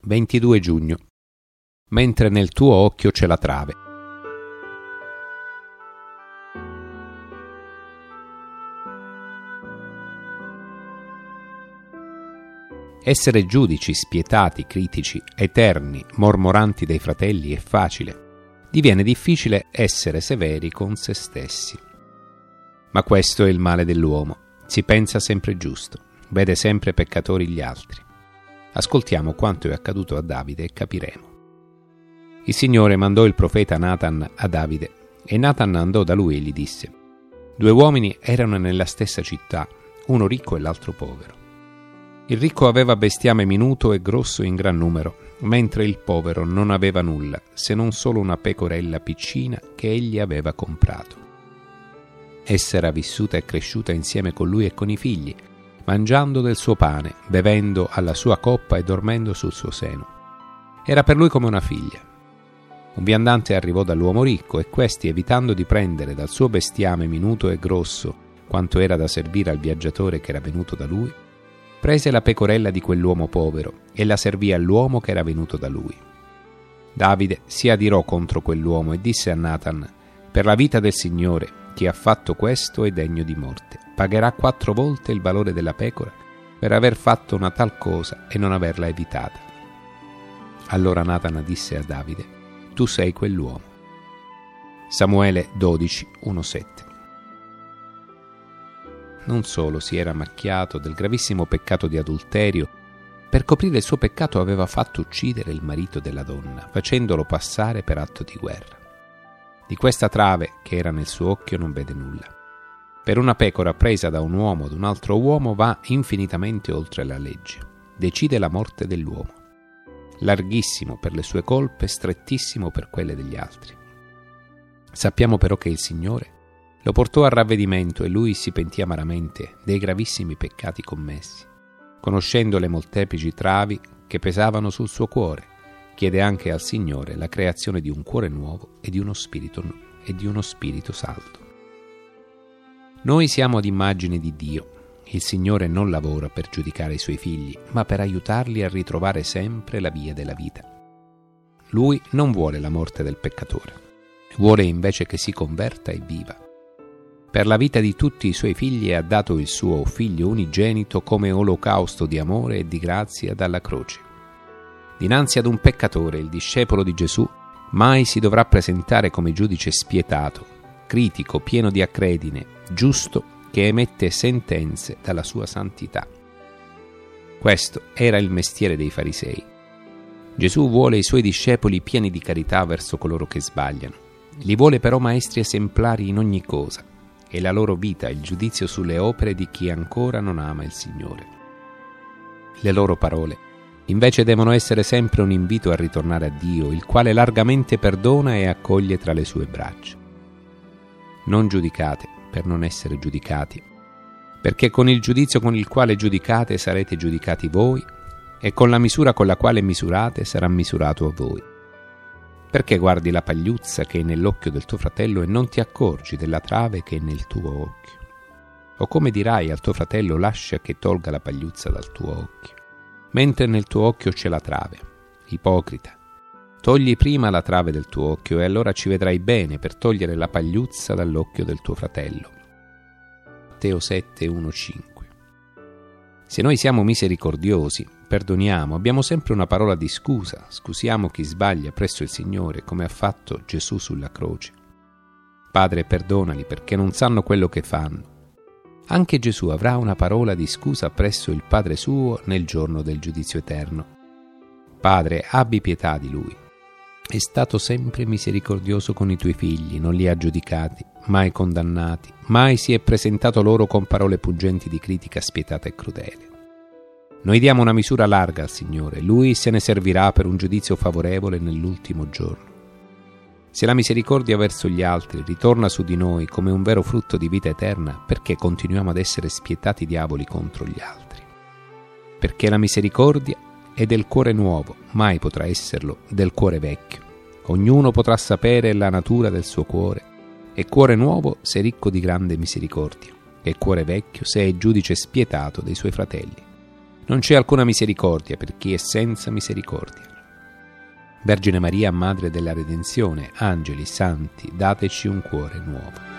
22 giugno. Mentre nel tuo occhio c'è la trave. Essere giudici, spietati, critici, eterni, mormoranti dei fratelli è facile. Diviene difficile essere severi con se stessi. Ma questo è il male dell'uomo. Si pensa sempre giusto, vede sempre peccatori gli altri. Ascoltiamo quanto è accaduto a Davide e capiremo. Il Signore mandò il profeta Natan a Davide, e Natan andò da lui e gli disse: 2 uomini erano nella stessa città, uno ricco e l'altro povero. Il ricco aveva bestiame minuto e grosso in gran numero, mentre il povero non aveva nulla, se non solo una pecorella piccina che egli aveva comprato. Essa era vissuta e cresciuta insieme con lui e con i figli, mangiando del suo pane, bevendo alla sua coppa e dormendo sul suo seno. Era per lui come una figlia. Un viandante arrivò dall'uomo ricco e questi, evitando di prendere dal suo bestiame minuto e grosso quanto era da servire al viaggiatore che era venuto da lui, prese la pecorella di quell'uomo povero e la servì all'uomo che era venuto da lui. Davide si adirò contro quell'uomo e disse a Natan: per la vita del Signore, chi ha fatto questo è degno di morte. Pagherà 4 volte il valore della pecora per aver fatto una tal cosa e non averla evitata. Allora Natan disse a Davide: tu sei quell'uomo. Samuele 12, 1-7. Non solo si era macchiato del gravissimo peccato di adulterio, per coprire il suo peccato aveva fatto uccidere il marito della donna, facendolo passare per atto di guerra. Di questa trave che era nel suo occhio non vede nulla. Per una pecora presa da un uomo o da un altro uomo va infinitamente oltre la legge. Decide la morte dell'uomo. Larghissimo per le sue colpe, strettissimo per quelle degli altri. Sappiamo però che il Signore lo portò al ravvedimento e lui si pentì amaramente dei gravissimi peccati commessi. Conoscendo le molteplici travi che pesavano sul suo cuore, chiede anche al Signore la creazione di un cuore nuovo e di uno spirito saldo. Noi siamo ad immagine di Dio. Il Signore non lavora per giudicare i suoi figli, ma per aiutarli a ritrovare sempre la via della vita. Lui non vuole la morte del peccatore, vuole invece che si converta e viva. Per la vita di tutti i suoi figli ha dato il suo figlio unigenito come olocausto di amore e di grazia dalla croce. Dinanzi ad un peccatore, il discepolo di Gesù mai si dovrà presentare come giudice spietato, critico, pieno di acredine, giusto, che emette sentenze dalla sua santità. Questo era il mestiere dei farisei. Gesù vuole i suoi discepoli pieni di carità verso coloro che sbagliano. Li vuole però maestri esemplari in ogni cosa, e la loro vita è il giudizio sulle opere di chi ancora non ama il Signore. Le loro parole invece devono essere sempre un invito a ritornare a Dio, il quale largamente perdona e accoglie tra le sue braccia. Non giudicate per non essere giudicati, perché con il giudizio con il quale giudicate sarete giudicati voi, e con la misura con la quale misurate sarà misurato a voi. Perché guardi la pagliuzza che è nell'occhio del tuo fratello e non ti accorgi della trave che è nel tuo occhio? O come dirai al tuo fratello: lascia che tolga la pagliuzza dal tuo occhio, mentre nel tuo occhio c'è la trave? Ipocrita, togli prima la trave del tuo occhio e allora ci vedrai bene per togliere la pagliuzza dall'occhio del tuo fratello. Matteo 7, 1-5. Se noi siamo misericordiosi, perdoniamo, abbiamo sempre una parola di scusa, scusiamo chi sbaglia presso il Signore, come ha fatto Gesù sulla croce. Padre, perdonali perché non sanno quello che fanno. Anche Gesù avrà una parola di scusa presso il Padre suo nel giorno del giudizio eterno. Padre, abbi pietà di lui. È stato sempre misericordioso con i tuoi figli, non li ha giudicati, mai condannati, mai si è presentato loro con parole pungenti di critica spietata e crudele. Noi diamo una misura larga al Signore, Lui se ne servirà per un giudizio favorevole nell'ultimo giorno. Se la misericordia verso gli altri ritorna su di noi come un vero frutto di vita eterna, perché continuiamo ad essere spietati diavoli contro gli altri? Perché la misericordia è del cuore nuovo, mai potrà esserlo del cuore vecchio. Ognuno potrà sapere la natura del suo cuore, e cuore nuovo se ricco di grande misericordia, e cuore vecchio se è giudice spietato dei suoi fratelli. Non c'è alcuna misericordia per chi è senza misericordia. Vergine Maria, Madre della Redenzione, angeli, santi, dateci un cuore nuovo.